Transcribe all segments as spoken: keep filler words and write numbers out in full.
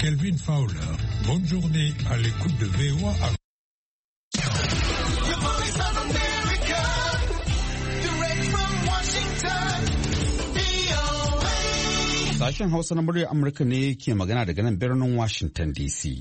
Kelvin Fowler. Bonne journée à l'écoute de V O A. Sashen Hausa na muryar Amurka ne ke magana daga nan birnin Washington D C.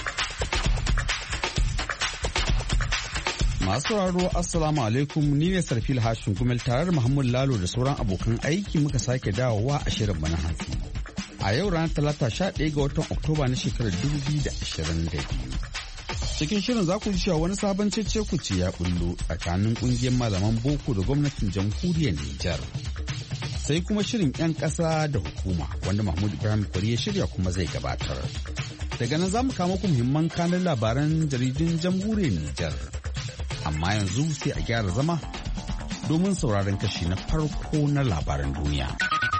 Masu sauraro Assalamu alaikum, ni ne Sarfil Hashin Gumel tare da Muhammad Lalo da sauran abokan aiki muka sake dawowa a shirin bana hantsi. A yau ranar Talata sha ɗaya ga watan Oktoba na shekarar dubu biyu da ashirin da biyu. Cikin shirin za ku ji cewa wani sabon cece-kuce ya bullo tsakanin ƙungiyar malaman boko da gwamnatin jamhuriyar Nijar. Sai kuma shirin 'yan ƙasa da hukuma wanda Mahmud Ibrahim Kwari ya shirya kuma zai gabatar. Daga nan za mu kama ku muhimman kanin labaran jaridun jamhuriyar Nijar. Amma yanzu sai a gyara zama domin sauraron kashi na farko na labaran duniya.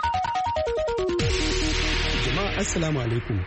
Jama'a Assalamu alaikum.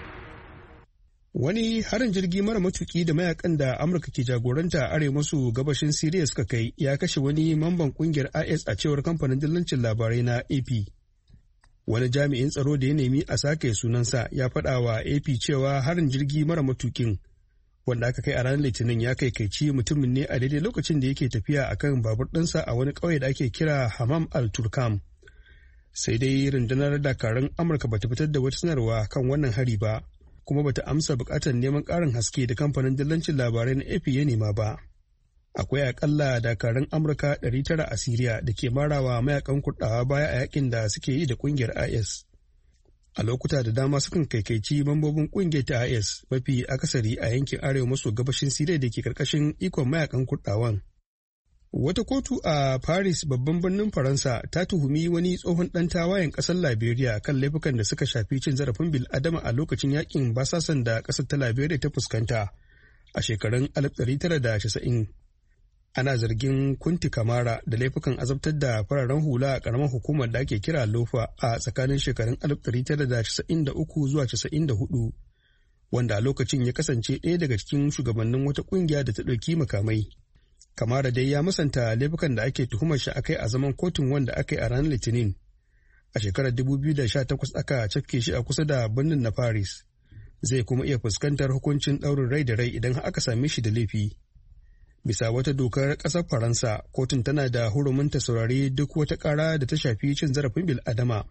Wani harin jirgi mara matuki da mayakan da Amurka ke jagoranta a arewa maso gabashin Siriya suka kai ya kashe wani mamban kungiyar I S a cewar kamfanin dillancin labarai na A P. Wani jami'in tsaro da ya nemi a sake sunansa ya faɗa wa A P cewa harin jirgi mara matukin wanda aka kai a ranar Litinin ya kai kaici mutumin ne a daidai lokacin da yake tafiya a kan babur ɗinsa a wani ƙauye da ake kira Hamam al-Turkam. Sai dai rundunar dakarun Amurka bata fitar da wata sanarwa kan wannan hari ba, kuma bata amsa buƙatar neman ƙarin haske da kamfanin dillancin labarai na A P ya nema ba. Akwai akalla dakarun Amurka ɗari tara a Siriya da ke marawa mayakan Kurɗawa baya a yakin da suke yi da ƙungiyar I S. A lokuta da dama sukan kaikaici mambobin kungiyar ta I S mafi akasari a yankin arewa maso gabashin Siriya da ke karkashin ikon mayakan Kurdawan. Wata kotu a Paris babban birnin Faransa ta tuhumi wani tsohon ɗan tawayen ƙasar Liberia kan laifukan da suka shafi cin zarafin bil'adama a lokacin yakin basasan da ƙasar ta Liberia ta fuskanta a shekarun alif ɗari tara da casa'in. Ana zargin Kunti Kamara da laifukan azabtar da fararen hula a ƙaramar hukumar da ake kira Lofa a tsakanin shekarun alif ɗari tara da casa'in da uku zuwa casa'in da hudu, wanda a lokacin ya kasance ɗaya daga cikin shugabannin wata ƙungiya da ta ɗauki makamai. Kamara dai ya musanta laifukan da ake tuhumar shi akai a zaman kotun wanda aka yi a ranar Litinin. A shekarar dubu biyu da sha takwas aka cafke shi a kusa da birnin na Paris. Zai kuma iya fuskantar hukuncin ɗaurin rai da rai idan aka same shi da laifi. Bisa wata dokar ƙasar Faransa, kotun tana da hurumin ta saurari duk wata ƙara da ta shafi cin zarafin bil'adama.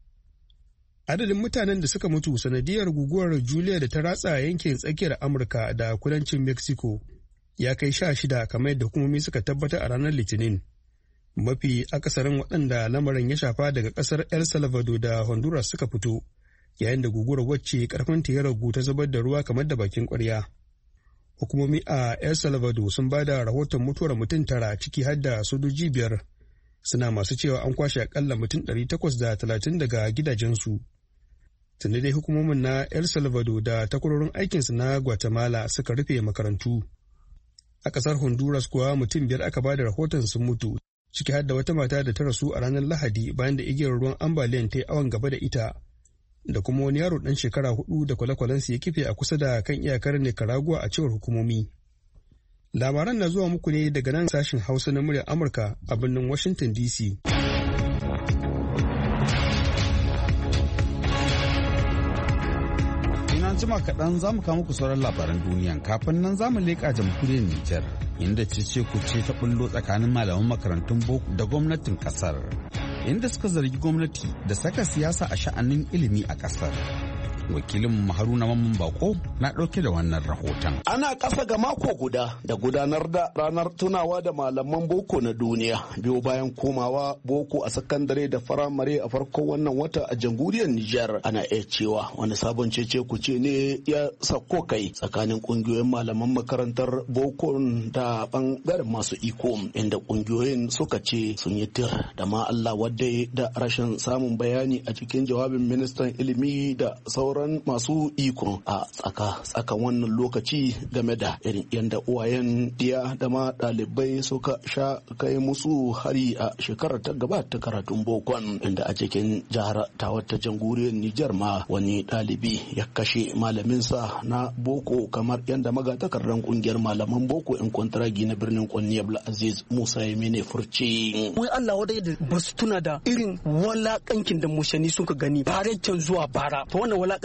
Adadin mutanen da suka mutu sanadiyar guguwar Julia da ta ratsa yankin tsakiyar Amurka da kudancin Mexico ya kai sha shida kamar yadda hukumomi suka tabbatar a ranar Litinin. Mafi akasarin waɗanda lamarin ya shafa daga ƙasar El Salvador da Honduras suka fito, yayin da guguwar wacce ƙarfinta ya ragu ta zubar da ruwa kamar da bakin ƙwarya. Hukumomi a El Salvador sun ba da rahoton mutuwar mutum tara ciki har da sojoji biyar, suna masu cewa an kwashe akalla mutum ɗari takwas da talatin daga gidajensu. Tunda dai hukumomin na El Salvador da takwarorin aikinsu na Guatemala suka rufe makarantu. A ƙasar Honduras kuwa mutum biyar aka ba da rahoton sun mutu, ciki har da wata mata da ta rasu a ranar Lahadi bayan da igiyar ruwan ambaliyan ta yi awon gaba da ita, da kuma wani yaro ɗan shekara hudu da kwale-kwalensa ya kife a kusa da kan iyakar Nicaragua a cewar hukumomi. Labaran na zuwa muku ne daga nan sashen Hausa na muryar Amurka a birnin Washington D C. Ina jima kaɗan za mu kawo muku sauran labaran duniya, kafin nan za mu leƙa jamhuriyar Nijar, inda cece kuce ta bullo tsakanin malaman makarantun boko da gwamnatin ƙasar, inda suka zargi gwamnati da saka siyasa a sha'anin ilimi a ƙasar. Wakilin Haruna Mamman Bako na ɗauke da wannan rahoton. Ana ƙasa ga mako guda da gudanar da ranar tunawa da malaman boko na duniya biyo bayan komawa boko a sakandare da firamare a farkon wannan wata a jamhuriyar Nijar. Ana iya cewa wani sabon cece kuce ne ya sako kai tsakanin ƙungiyoyin malaman makarantar boko da ɓangaren masu iko, inda ƙungiyoyin suka ce sun yi tir da ma Allah wadda da rashin samun bayani a cikin jawabin ministan ilimi da sauran masu iko a tsaka tsakan wannan lokaci game da irin yadda uwayen diya da ma ɗalibai suka sha kai musu hari a shekarar ta gaba ta karatun bokon, inda a cikin jihar ta wata jamhuriyar Nijar ma wani ɗalibi ya kashe malaminsa na boko, kamar yadda magatakardan kungiyar malaman boko in kwantaragi na birnin Kwanni Abdulaziz Musa ya mene furci. Wai Allah wadai da basu tuna da irin walakankin da mushani suka gani bare can zuwa bara, to wannan walakankin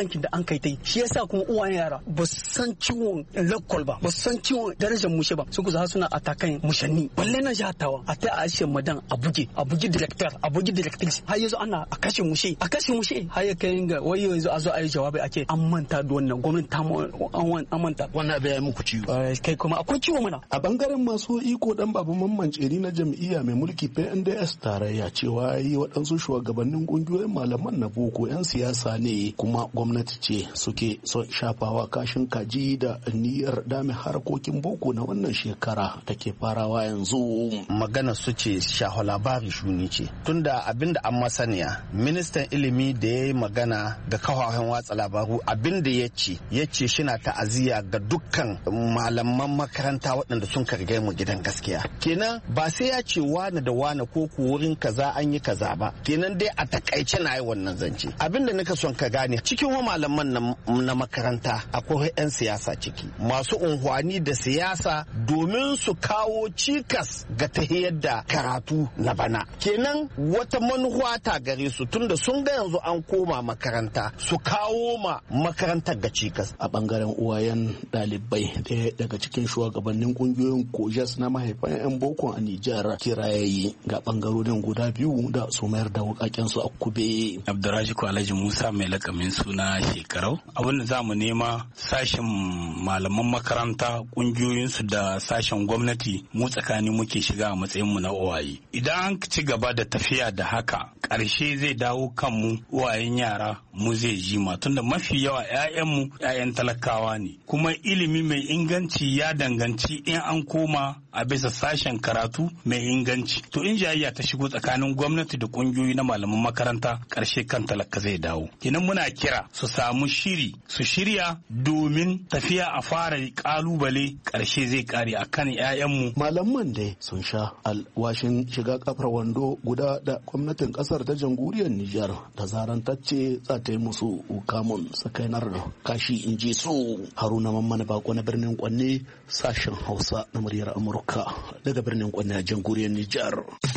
tankin da an kai tai shi yasa kuma uwayen yara ba su san ciwon lokol ba ba su san ciwon darajar mushe ba su kusa suna atakan mushanni balle na jatawa a ta ashe madan a buge a buge director a buge directrice har yanzu ana a kashe mushe a kashe mushe har ya kai ga wai yanzu a zo a yi jawabi ake an manta da wannan gwamnati ta an manta wannan abin ya muku ciwo kai kuma akwai ciwo mana. A bangaren masu iko dan babu mamman tseri na jam'iyya mai mulki P N D S tarayya cewa yi waɗansu shugabannin kungiyoyin malaman na boko 'yan siyasa ne kuma gwamnati ce suke son shafawa kashin kaji da niyyar dame harkokin boko na wannan shekara da ke farawa yanzu. Magana su ce shaho labari shuni ce tunda abinda an masaniya ministan ilimi da ya yi magana ga kafafen watsa labaru abinda ya ce ya ce shi na ta'aziyya ga dukkan malaman makaranta waɗanda sun karge mu gidan gaskiya kenan ba sai ya ce wane da wane ko ku wurin kaza an yi kaza ba kenan dai a takaice na yi wannan zance abinda nika son ka gane cikin wa malaman na makaranta akwai 'yan siyasa ciki masu unhwani da siyasa domin su kawo cikas ga tahiyar da karatu na bana kenan wata manuwa ta gare su tunda sun ga yanzu an koma makaranta su kawo ma makarantar ga cikas. A bangaren uwayen ɗalibai ɗaya daga cikin shugabannin kungiyoyin kojas na mahaifan 'yan boko a Nijar kirayayi ga bangarorin guda biyu da su mayar da wukaken su a kube. Abdurrashid Alhaji Musa mai lakamin suna shekarau abin da zamu nema sashen malaman makaranta kungiyoyin su da sashen gwamnati mu tsakani muke shiga a matsayin mu na uwaye idan an ci gaba da tafiya da haka ƙarshe zai dawo kanmu uwayen yara mu zai ji ma tunda mafi yawa 'ya'yanmu 'ya'yan talakawa ne kuma ilimi mai inganci ya danganci in an koma a bisa sashen karatu mai inganci to in jayayya ta shigo tsakanin gwamnati da kungiyoyi na malaman makaranta karshe kan talaka zai dawo kenan muna kira su samu shiri su shirya domin tafiya a fara kalubale karshe zai kare akan 'ya'yanmu. Malaman dai sun sha alwashin shiga kafar wando guda da gwamnatin kasar ta jamhuriyar Nijar da zaran tacce za ta yi musu kamun sakainar kashi in ji su. Haruna Mamman Bako na birnin Kwanne sashen Hausa na muryar Amurka daga birnin Kwanne a jamhuriyar Nijar.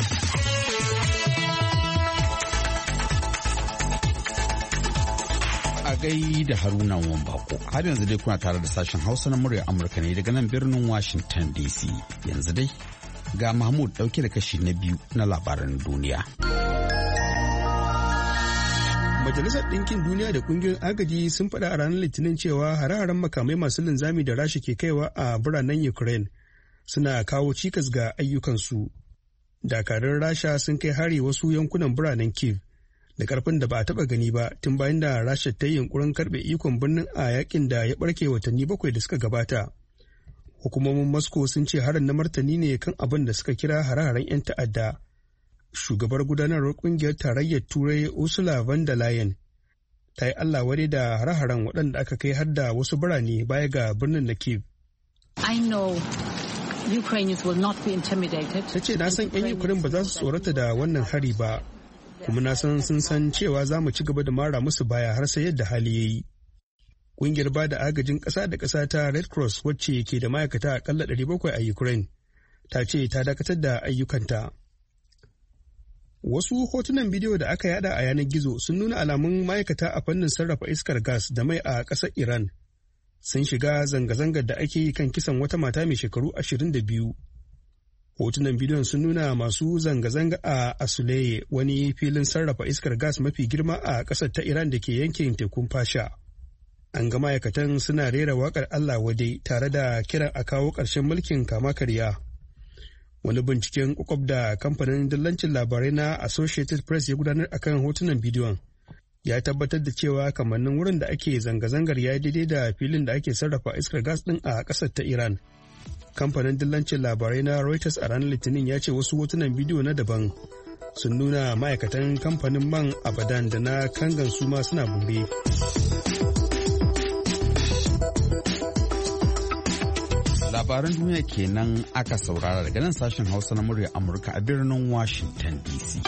A gai da Haruna Mamman Bako har yanzu dai kuna tare da sashen Hausa na muryar Amurka ne daga nan birnin Washington D C. Yanzu dai ga Mahmud dauke da kashi na biyu na labaran duniya. Majalisar Ɗinkin Duniya da ƙungiyoyin agaji sun faɗa a ranar Litinin cewa hare-haren makamai masu linzami da Rasha ke kaiwa a biranen Ukraine suna kawo cikas ga ayyukansu. Dakarun Rasha sun kai hari wasu yankunan biranen Kyiv da ƙarfin da ba a taɓa gani ba tun bayan da Rasha ta yi yunkurin karɓe ikon birnin a yakin da ya ɓarke watanni bakwai da suka gabata. Hukumomin Moscow sun ce harin na martani ne kan abin da suka kira hare-haren 'yan ta'adda. Shugabar gudanarwar kungiyar tarayyar Turai Ursula von der Leyen ta yi Allah wadai da hare-haren waɗanda aka kai har da wasu birane baya ga birnin na Kyiv. I know Ukrainians will not be intimidated. Ta ce na san 'yan Ukraine ba za su tsorata da wannan hari ba, kuma na san sun san cewa za mu ci gaba da mara musu baya har sai yadda hali ya yi. Ƙungiyar ba da agajin ƙasa da ƙasa ta Red Cross wacce ke da ma'aikata aƙalla ɗari bakwai a Ukraine ta ce ta dakatar da ayyukanta. Wasu hotunan bidiyo da aka yada a yanar gizo sun nuna alamun ma'aikata a fannin sarrafa iskar gas da mai a ƙasar Iran sun shiga zanga-zangar da ake yi kan kisan wata mata mai shekaru ashirin da biyu. Hotunan bidiyon sun nuna masu zanga-zanga a Asuleye, wani filin sarrafa iskar gas mafi girma a ƙasar ta Iran da ke yankin tekun Fasha. An ga ma'aikatan suna rera waƙar Allah wadai tare da kiran a kawo ƙarshen mulkin kama karya. Wani binciken kwakwab da kamfanin dillancin labarai na Associated Press ya gudanar akan hotunan bidiyon ya tabbatar da cewa kamannin wurin da ake zanga-zangar ya yi daidai da filin da ake sarrafa iskar gas ɗin a ƙasar ta Iran. Kamfanin dillancin labarai na Reuters a ranar Litinin ya ce wasu hotunan bidiyo na daban sun nuna ma'aikatan kamfanin man Abadan da na Kangan su ma suna bumbe. Labaran duniya kenan aka saurara daga nan sashen Hausa na muryar Amurka a birnin Washington D C.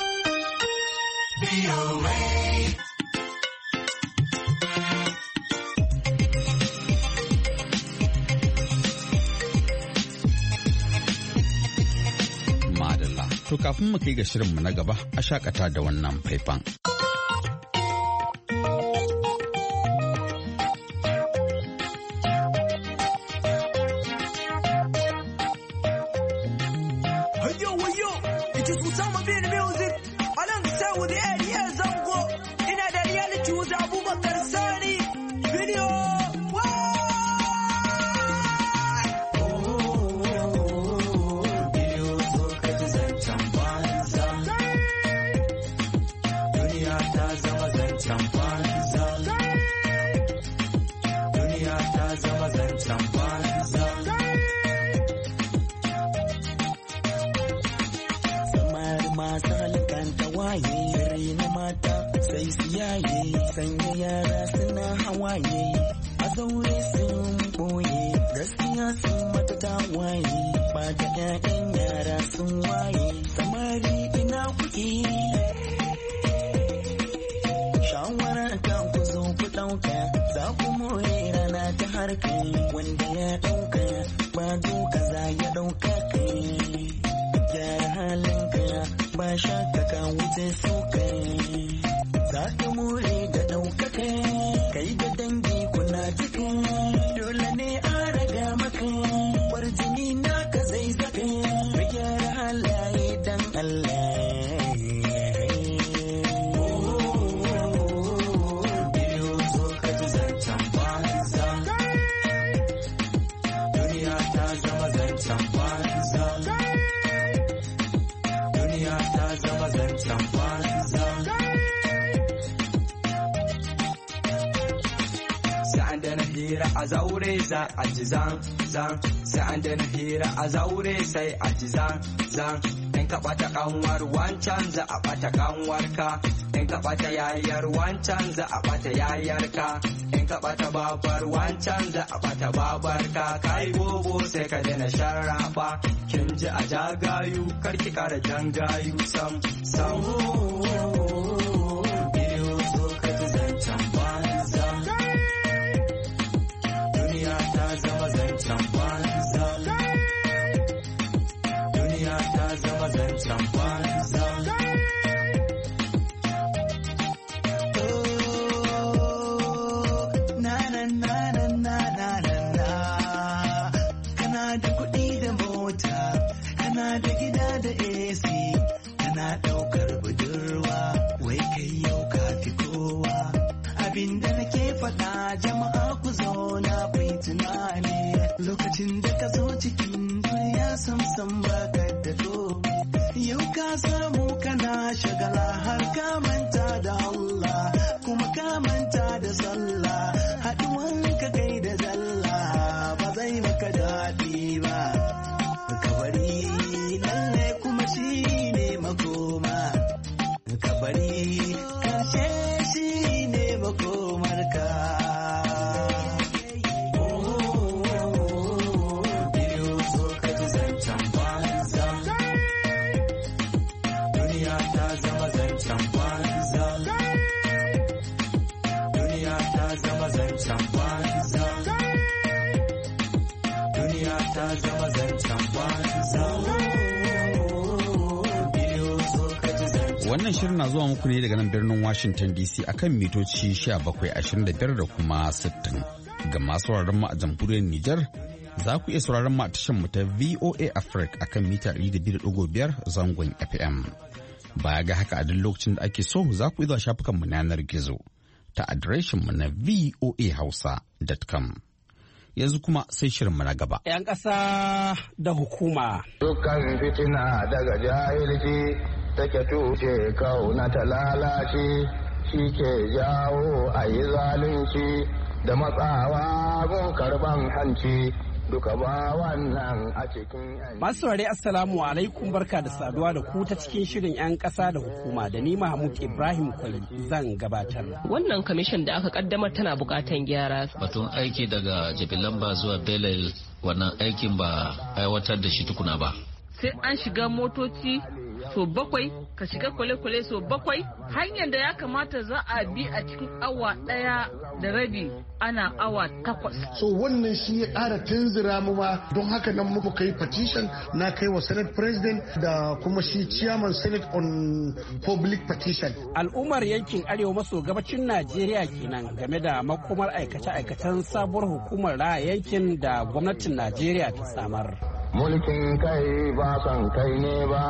Madalla, to kafin mu kai ga shirinmu na gaba a shakata da wannan faifan. bitches will tell me be the music. I don't say with the eight years on go. In a reality was Abu Bakar Sani video. Sanya yara suna hawaye a zaure sun boye gaskiya sun mata tawaye ba da ƴaƴan yara sun waye samari ina kuke shawara ta ku zo ku ɗauka za ku more rana ta harka wanda ya ɗauka ba doka za ya ɗauka kai gyara halinka ba shakka ka wuce so kai za ka more da ɗaukaka kai da dangi kuna cikin dole ne a raga maka warjini naka zai saka gyara halaye dan Allah. A zaure za a ji zan zan sai an dana hira a zaure sai a ji zan zan in ka bata kanwar wancan za a bata kanwar ka in ka bata yayar wancan za a bata yayar ka in ka bata babar wancan za a bata babar ka kai bobo sai ka dana sharrafa kin ji a jagayu karki kara jangayu sam sam biyo so ka ji zancen banza zama zancen banza duniya ta zama zancen banza na na na na na na na kana da kuɗi da mota kana da gida da A C kana ɗaukar budurwa wai kai yau ka fi kowa abinda nake faɗa jama'a ku zo na tunani lokacin da ka zo cikin duniya samsam baka da komai yau ka samu kana shagala har ka manta da Allah kuma ka manta da sallah haduwan ka kai da zalla ba zai maka daɗi ba kabari lalle kuma shi ne makoma kabari karshe shi ne makomar ka. Wannan shirin na zuwa muku ne daga nan birnin Washington D C akan mitoci bakwai ashirin da biyar da kuma sittin. Ga masu sauraron mu a jamhuriyar Nijar za ku iya sauraron mu a tashar mu ta V O A Africa akan mita ɗari da biyu da ɗigo biyar zangon F M. Baya ga haka a duk lokacin da ake so za ku iya zuwa shafukan mu na yanar gizo ta adireshin mu na v o a hausa dot com. Yanzu kuma sai shirin mu na gaba. ‘Yan ƙasa da hukuma. Dukkan fitina daga jahilci take tushe kauna ta lalace shi ke jawo a yi zalunci da matsawa gun karban hanci duka ba wannan a cikin masu saurare assalamu alaikum barka da saduwa da ku ta cikin shirin 'yan ƙasa da hukuma da ni Mahmud Ibrahim Kwali zan gabatar. Wannan kamishin da aka kaddamar tana bukatan gyara. Batun aiki daga Jabilamba zuwa Belel wannan aikin ba aiwatar da shi tukuna ba. Sai an shiga motoci so bakwai ka shiga kwale-kwale so bakwai hanyar da ya kamata za a bi a cikin awa daya da rabi ana awa takwas. So wannan shi ya ƙara tunzura mu ma don haka nan muka kai petition na kai wa Senate President da kuma shi Chairman Senate on Public Petition. Al'ummar yankin arewa maso gabacin Najeriya kenan game da makomar aikace-aikacen sabuwar hukumar raya yankin da gwamnatin Najeriya ta samar. Mulkin kai ba son kai ne ba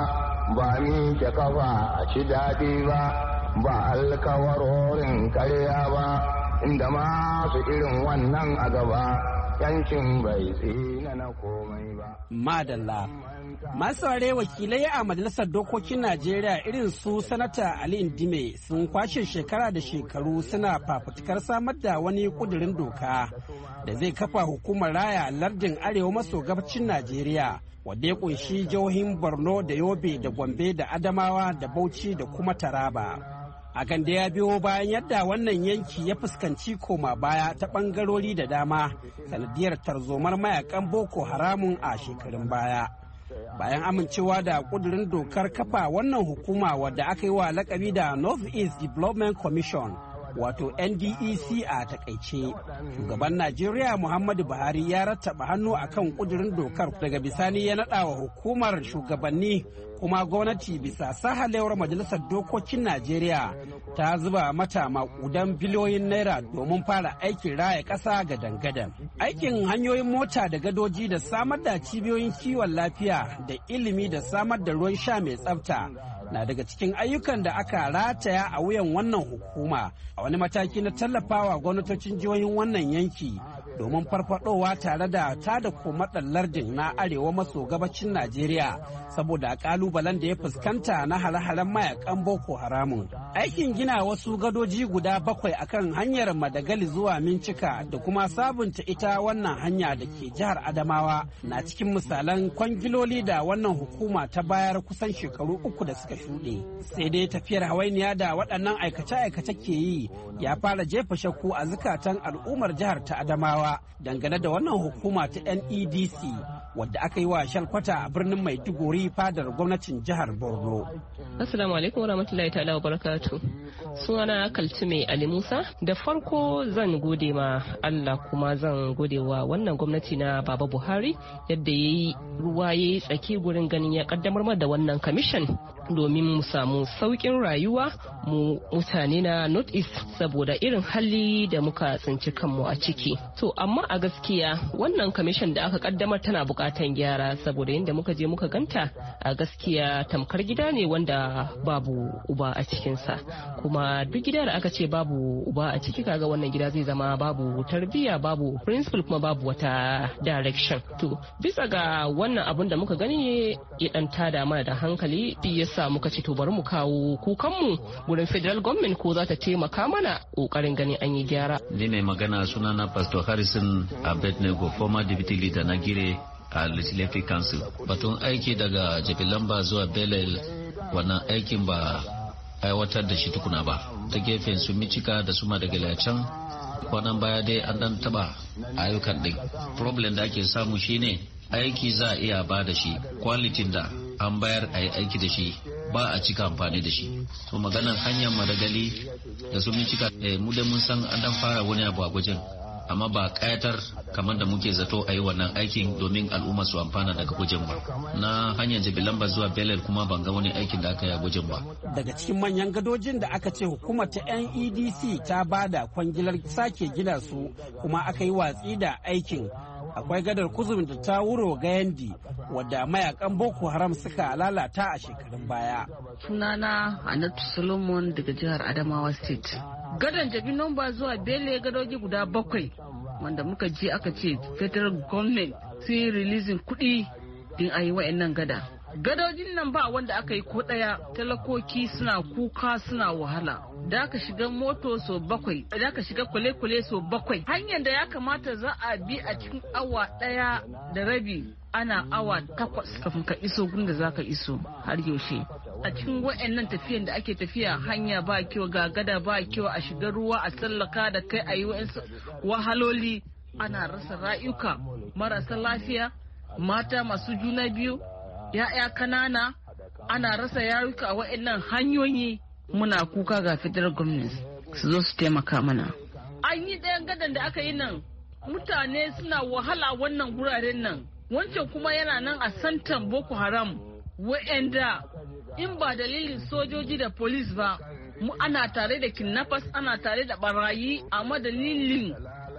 ba mi ke kafa a ci daɗi ba, ba alkawarorin karya ba, inda masu irin wannan a gaba, yancin bai tsina na komai ba. Madalla. Masu ware wakilai a Majalisar Dokokin Najeriya irin su Sanata Ali Indime sun kwashe shekara da shekaru suna fafutukar samar da wani kudirin doka da zai kafa hukumar raya lardin arewa maso gabacin Najeriya wadda ya kunshi jihohin Borno da Yobe da Gombe da Adamawa da Bauchi da kuma Taraba. Hakan da ya biyo bayan yadda wannan yanki ya fuskanci koma baya ta bangarori da dama sanadiyar tarzomar mayakan Boko Haramun a shekarun baya. Bayan amincewa da kudurin dokar kafa wannan hukuma wadda aka yi wa lakabi da North East Development Commission wato N D E C a takaice, shugaban Najeriya Muhammadu Buhari ya rattaba hannu akan kudurin dokar, daga bisani ya naɗa wa hukumar shugabanni kuma gwamnati bisa sahalewar Majalisar Dokokin Najeriya ta zuba mata makudan biliyoyin naira domin fara aikin raya ƙasa ga dangadan. Aikin hanyoyin mota da gadoji da samar da cibiyoyin kiwon lafiya da ilimi da samar da ruwan sha mai tsafta na daga cikin ayyukan da aka rataya a wuyan wannan hukuma a wani mataki na tallafawa gwamnatocin jihohin wannan yanki domin farfadowa tare da tada komaɗan lardin na arewa maso gabacin Najeriya saboda kalubalen da ya fuskanta na hare-haren mayakan Boko Haramun. Aikin gina wasu gadoji guda bakwai akan hanyar Madagali zuwa Mincika da kuma sabunta ita wannan hanya da ke jihar Adamawa na cikin misalan kwangiloli da wannan hukuma ta bayar kusan shekaru uku da suka shuɗe. Sai dai tafiyar hawainiya da waɗannan aikace-aikace ke yi ya fara jefa shakku a zukatan al'ummar jihar ta Adamawa dangane da wannan hukuma ta N E D C wadda aka yi wa shalkwata a birnin Maiduguri fadar gwamnatin jihar Borno. Assalamu alaikum warahmatullahi ta'ala wa barakatuh. Sunana Kaltume Ali Musa. Da farko zan gode ma Allah kuma zan gode wa wannan gwamnati na Baba Buhari yadda ya yi ruwa ya yi tsaki gurin ganin ya kaddamar da wannan kamishin domin mu samu sauƙin rayuwa mu mutane na North East saboda irin hali da muka tsinci kanmu a ciki. To amma a gaskiya wannan kamishin da aka kaddamar tana bukatan gyara saboda yadda muka je muka ganta a gaskiya tamkar gida ne wanda babu uba a cikinsa, kuma duk gida da aka ce babu uba a ciki kaga wannan gida zai zama babu tarbiyya, babu principle, kuma babu wata direction. To bisa ga wannan abun da muka gani ya dan tada mana da hankali yasa muka ce to bari mu kawo kukanmu wurin federal government ko za ta taimaka mana kokarin ganin an yi gyara. Ni mai magana sunana Pastor Harrison Abednego, former deputy leader na Gire a Legislative Council. Batun aiki daga Jabilamba zuwa Belel, wannan aikin ba aiwatar da shi tukuna ba. Ta gefen su Michika da su Madagali can kwanan baya dai an dan taba ayyukan din. Problem da ake samu shine aiki za a iya ba da shi, quality da an bayar a yi aiki da shi ba a cika amfani da shi. To maganar hanyar Madagali da su Michika eh, mu da mun san an dan fara wani abu a gwajin, amma ba kayatar kamar da muke zato a yi wannan aikin domin al'umma su amfana daga gwajin ba. Na hanyar Jabilamba zuwa Belel kuma ban ga wani aikin da aka yi a gwajin ba. Daga cikin manyan gadojin da aka ce hukumar ta N E D C ta bada kwangilar sake gina su kuma aka yi watsi da aikin, akwai gadar Kuzum da ta wuro Gayandi wadda mayakan Boko Haram suka lalata a shekarun baya. Sunana Anatu Solomon daga jihar Adamawa State. Gadon Jabilamba zuwa Bele gadoji guda bakwai wanda muka je aka ce federal government sun yi releasing kuɗi din a yi wa'annan gada. Gadojin nan ba wanda aka yi ko ɗaya, talakoki suna kuka suna wahala. Da aka shiga moto so bakwai, da aka shiga kwale-kwale so bakwai. Hanyar da ya kamata za a bi a cikin awa ɗaya da rabi ana awa takwas kafin ka iso gunda za ka iso har yaushe. A cikin wa'annan tafiyan da ake tafiya hanya ba kyau, ga gada ba kyau, a shiga ruwa a tsallaka da kai a yi wahaloli, ana rasa rayuka, marasa lafiya, mata masu juna biyu, ya'ya kanana, ana rasa yaruka a wa'annan hanyoyi. Muna kuka ga federal government su zo su taimaka mana. An yi ɗayan gadan da aka yi nan, mutane suna wahala wannan guraren nan, wancan kuma yana nan a santan Boko Haram, wa'anda in ba dalilin sojoji da police ba, mu ana tare da kidnappers, ana tare da barayi, amma dalilin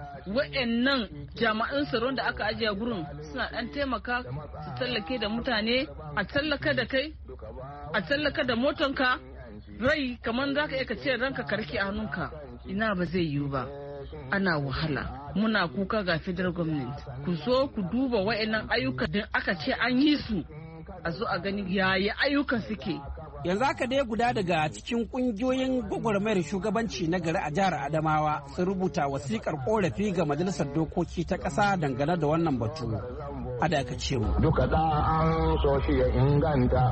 wa'annan jama'an tsaron da aka ajiye gurin suna dan taimaka su tallake da mutane, a tallaka da kai a tsallaka da motonka rai kamar za ka iya ce ranka karki a hannunka ina ba zai yiwu ba. Ana wahala muna kuka ga federal government ku zo ku duba wa'annan ayyuka da aka ce an yi su a zo a gani yaya ayyukan suke. Yanzu haka dai guda daga cikin kungiyoyin gwagwarmayar shugabanci na gari a jihar Adamawa sun rubuta wasikar korafi ga majalisar dokoki ta ƙasa dangane da wannan batu. Ada aka ce mu. Duka da an so shi ya inganta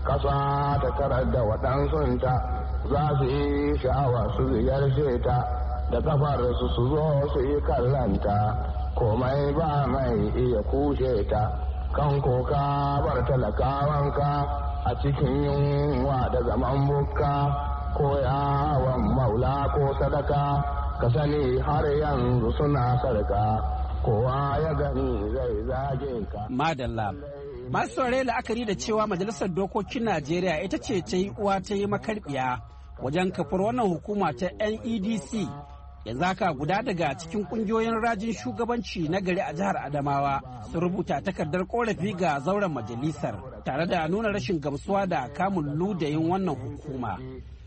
ƙasa ta tarar da waɗansunta za su yi sha'awa su ziyarce ta da kafar su su zo su yi kallanta komai ba mai iya kushe ta kan koka bar talakawanka a cikin yunwa da zaman bukka ko yawon maula ko sadaka ka sani har yanzu suna sarka kowa ya gani zai zage ka. Madalla. Masu saurari la'akari da cewa Majalisar Dokokin Najeriya ita ce ta yi uwa ta yi makarbiya wajen kafar wannan hukuma ta N E D C. Yanzu haka guda daga cikin kungiyoyin rajin shugabanci na gari a jihar Adamawa sun rubuta takardar korafi ga zauren majalisar tare da nuna rashin gamsuwa da kamun ludayin wannan hukuma.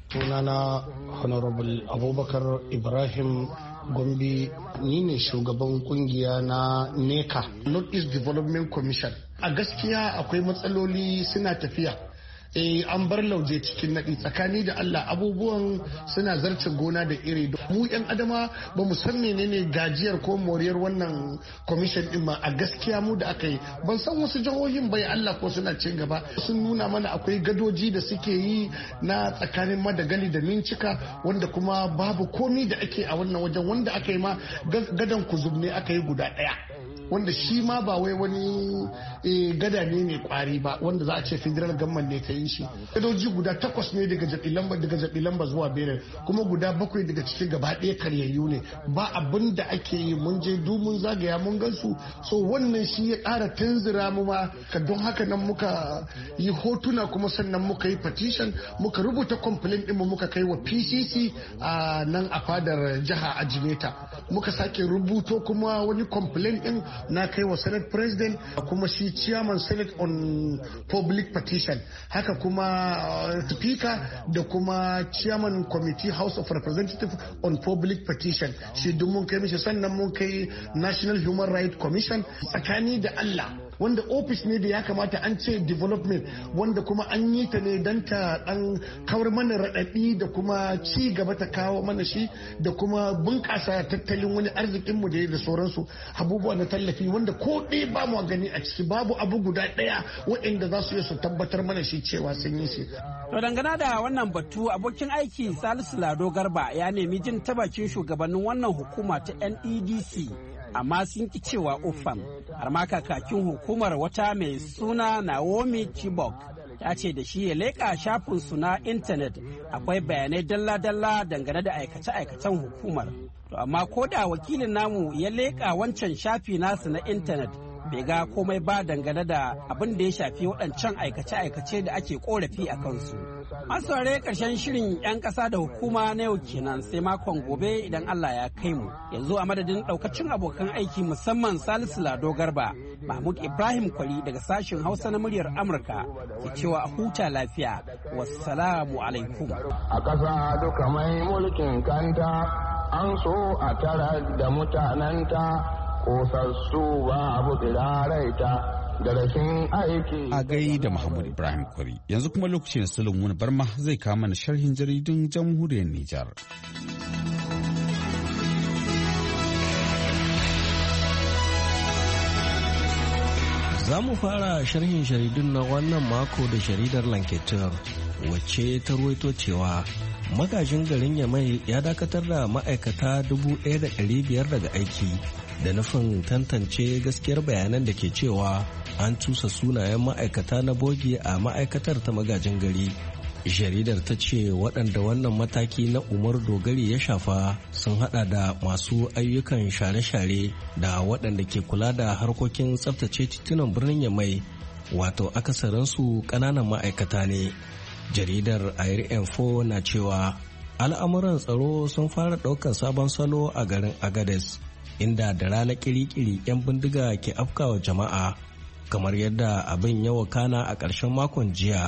Sunana Honorable Abubakar Ibrahim Gombe, ni ne shugaban kungiya na NECA, North East Development Commission. A gaskiya akwai matsaloli suna tafiya. Eh, an bar lauje cikin naɗi tsakani da Allah abubuwan suna zarce gona da iri. Mu yan adama ba mu san menene gajiyar ko moriyar wannan commission din ma a gaskiya mu da aka yi ban san wasu jihohin bai Allah ko suna cin gaba sun nuna mana akwai gadoji da suke yi na tsakanin madagali da mincika wanda kuma babu komi da ake a wannan wajen wanda aka yi ma gadan kuzum ne aka yi guda ɗaya. Wanda shi ma ba wai wani gada ne mai kwari ba wanda za a ce federal government ne ta yi shi. Gadoji guda takwas ne daga jabilamba daga jabilamba zuwa benin kuma guda bakwai daga cikin gaba ɗaya karyayyu ne ba abin da ake yi mun je du mun zagaya mun gansu so wannan shi ya ƙara tunzura mu ma ka don haka nan muka yi hotuna kuma sannan muka yi petition muka rubuta complaint ɗin mu muka kai wa P C C a nan a fadar jiha a Jimeta muka sake rubuto kuma wani complaint ɗin na kai wa senate president kuma shi chairman senate on public petition haka kuma uh, speaker da kuma chairman committee house of representatives on public petition shi duk mun kai mishi sannan mun kai national human rights commission tsakani da Allah wanda office ne da ya kamata an ce development wanda kuma an yi ta ne don ta dan kawar mana raɗaɗi da kuma ci gaba ta kawo mana shi da kuma bunƙasa tattalin wani arzikin mu da sauransu abubuwa na tallafi wanda ko ɗaya ba mu gani a ciki babu abu guda ɗaya waɗanda za su yi su tabbatar mana shi cewa sun yi shi. To dangane da wannan batu abokin aiki Salisu Lado Garba ya nemi jin ta bakin shugabannin wannan hukuma ta N E D C. Amma sun ki cewa ufam har ma kakakin hukumar wata mai suna Naomi Chibok ta ce da shi ya leƙa shafinsu na intanet akwai bayanai dalla-dalla dangane da aikace-aikacen hukumar. To amma ko da wakilin namu ya leƙa wancan shafi nasu na intanet bai ga komai ba dangane da abin da ya shafi waɗancan aikace-aikace da ake korafi a kansu. An saurare ƙarshen shirin 'yan ƙasa da hukuma na yau kenan sai makon gobe idan Allah ya kai mu. Yanzu a madadin ɗaukacin abokan aiki musamman Salisu Lado Garba, Mahmud Ibrahim Kwari daga sashen Hausa na muryar Amurka ke cewa a huta lafiya. Wassalamu alaikum. A ƙasa duka mai mulkin kanta an so a tara da mutanenta kosassu ba abu tsiraraita. Da rashin aiki. A gai da Mahmud Ibrahim Kwari. Yanzu kuma lokacin Sulaimun Barma zai kawo mana sharhin jaridun jamhuriyar Nijar. Za mu fara sharhin jaridun na wannan mako da jaridar Lanketer wacce ta ruwaito cewa magajin garin Yamai ya dakatar da ma'aikata dubu ɗaya da ɗari biyar daga aiki da nufin tantance gaskiyar bayanan da ke cewa an cusa sunayen ma'aikata na bogi a ma'aikatar ta magajin gari. Jaridar ta ce waɗanda wannan mataki na Umar Dogari ya shafa sun hada da masu ayyukan share-share da waɗanda ke kula da harkokin tsaftace titunan birnin Yamai, wato akasarinsu ƙananan ma'aikata ne. Jaridar Air Info na cewa al'amuran tsaro sun fara ɗaukar sabon salo a garin Agades, inda da rana kiri-kiri 'yan bindiga ke afkawa jama'a kamar yadda abin ya wakana a ƙarshen makon jiya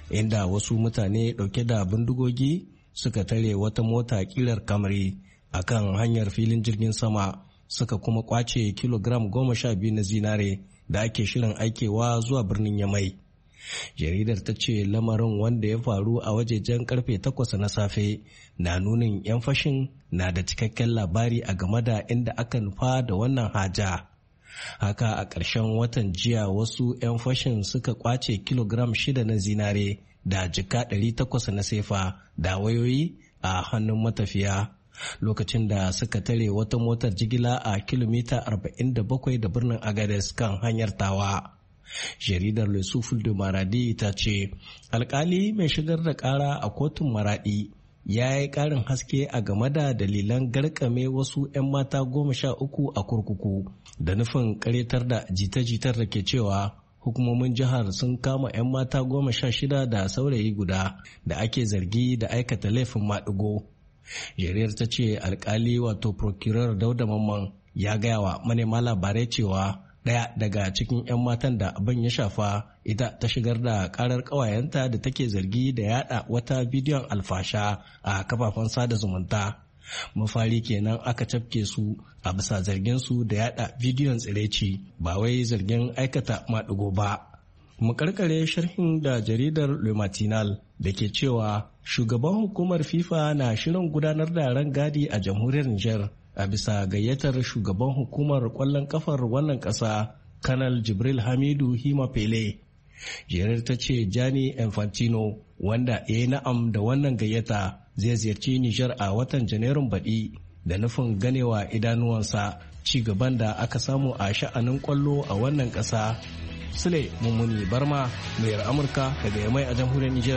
inda wasu mutane ɗauke da bindigogi suka tare wata mota kilar Camry a kan hanyar filin jirgin sama suka kuma kwace kilogram goma sha biyu na zinare da ake shirin aikewa zuwa birnin Yamai. Jaridar ta ce lamarin wanda ya faru a wajejen karfe takwas na safe na nunin 'yan fashin na da cikakken labari a game da inda aka nufa da wannan haja. Haka a ƙarshen watan jiya wasu 'yan fashin suka kwace kilogram shida na zinare da jika ɗari takwas na sefa da wayoyi a hannun matafiya lokacin da suka tare wata motar jigila a kilomita arba'in da bakwai da birnin Agades kan hanyar Tawa. Jaridar Le Souffle de Maradi ta ce alkali mai shigar da kara a kotun Maradi ya yi karin haske a game da dalilan garkame wasu 'yan mata goma sha uku a kurkuku da nufin karetar da jita-jitar da ke cewa hukumomin jihar sun kama 'yan mata goma sha shida da saurayi guda da ake zargi da aikata laifin maɗigo. Jariyar ta ce alkali wato procurer Dauda Mamman ya gaya wa manema labarai cewa ɗaya daga cikin 'yan matan da abin ya shafa ita ta shigar da karar ƙawayenta da take zargi da yada wata bidiyon alfasha a kafafen sada zumunta. Mafari kenan aka cafke su a bisa zargin su da yada bidiyon tsiraici ba wai zargin aikata maɗigo ba. Mu karkare sharhin da jaridar Le Matinal da ke cewa shugaban hukumar FIFA na shirin gudanar da rangadi a jamhuriyar Nijar a bisa gayyatar shugaban hukumar kwallon kafar wannan ƙasa Kanal Jibril Hamidu Hima Pele. Jerar ta ce Gianni Infantino wanda ya yi na'am da wannan gayyata zai ziyarci Nijar a watan Janairun baɗi da nufin ganewa idanuwansa ci gaban da aka samu a sha'anin kwallo a wannan ƙasa. Sule Mummuni Barma, muryar Amurka daga Yamai a jamhuriyar Nijar.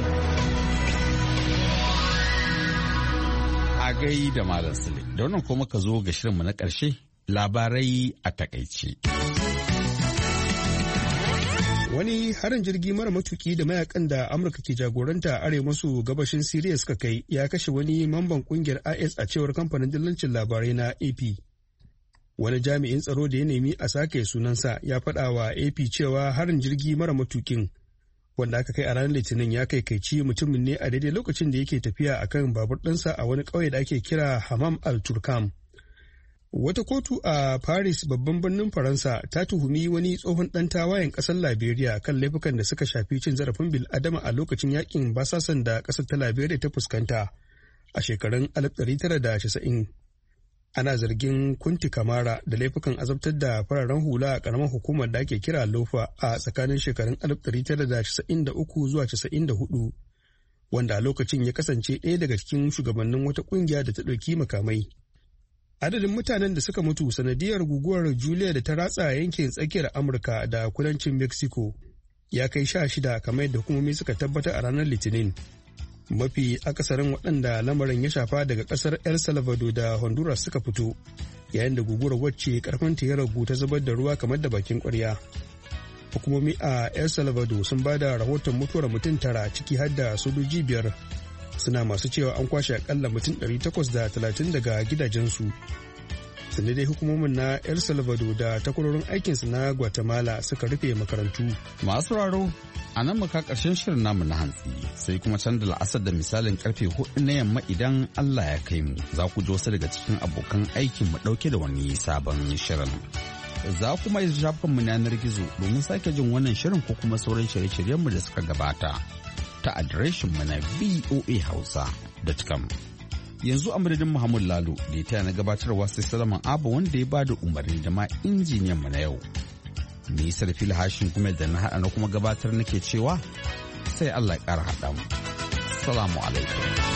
A gai da Malam Sule, da wannan kuma ka zo ga shirinmu na ƙarshe labarai a takaice. Wani harin jirgi mara matuki da mayakan da Amurka ke jagoranta a arewa maso gabashin Siriya suka kai ya kashe wani mamban kungiyar I S a cewar kamfanin dillancin labarai na A P. Wani jami'in tsaro da ya nemi a sake sunansa ya faɗa wa A P cewa harin jirgi mara matukin wanda aka kai a ranar Litinin ya kai kaici mutumin ne a daidai lokacin da yake tafiya a kan babur ɗinsa a wani ƙauye da ake kira Hamam al-Turkam. Wata kotu a Paris babban birnin Faransa ta tuhumi wani tsohon ɗan tawayen ƙasar Liberia kan laifukan da suka shafi cin zarafin bil'adama a lokacin yakin basasan da ƙasar ta Liberia ta fuskanta a shekarun alif ɗari tara da casa'in. Ana zargin Kunti Kamara da laifukan azabtar da fararen hula a ƙaramar hukumar da ake kira Lofa a tsakanin shekarun alif ɗari tara da casa'in da uku zuwa casa'in da hudu, wanda a lokacin ya kasance ɗaya daga cikin shugabannin wata ƙungiya da ta ɗauki makamai. Adadin mutanen da suka mutu sanadiyar guguwar Julia da ta ratsa yankin tsakiyar Amurka da kudancin Mexico ya kai sha shida kamar yadda hukumomi suka tabbatar a ranar Litinin. Mafi akasarin waɗanda lamarin ya shafa daga ƙasar El Salvador da Honduras suka fito, yayin da guguwar wacce ƙarfinta ya ragu ta zubar da ruwa kamar da bakin ƙwarya. Hukumomi a El Salvador sun ba da rahoton mutuwar mutum tara ciki har da sojoji biyar, suna masu cewa an kwashe akalla mutum ɗari takwas da talatin daga gidajensu. Sannan dai hukumomin na El Salvador da takwarorin aikinsu na Guatemala suka rufe makarantu. Masu raro a nan muka karshen shirin namu na hantsi sai kuma can da la'asar da misalin karfe hudu na yamma idan Allah ya kai mu za ku ji wasu daga cikin abokan aikin mu dauke da wani sabon shirin. Za kuma yi shafin mu yanar gizo domin sake jin wannan shirin ko kuma sauran shirye-shiryen mu da suka gabata ta adireshin mu na v o a hausa dot com. Yanzu a madadin Muhammad Lalo da ya taya na gabatarwa sai Salaman Abu wanda ya bada umarni da ma injiniyan mu na yau. Ni Sarfil Hashin kuma da na haɗa na kuma gabatar nake cewa sai Allah ya ƙara haɗa mu. Salamu alaikum.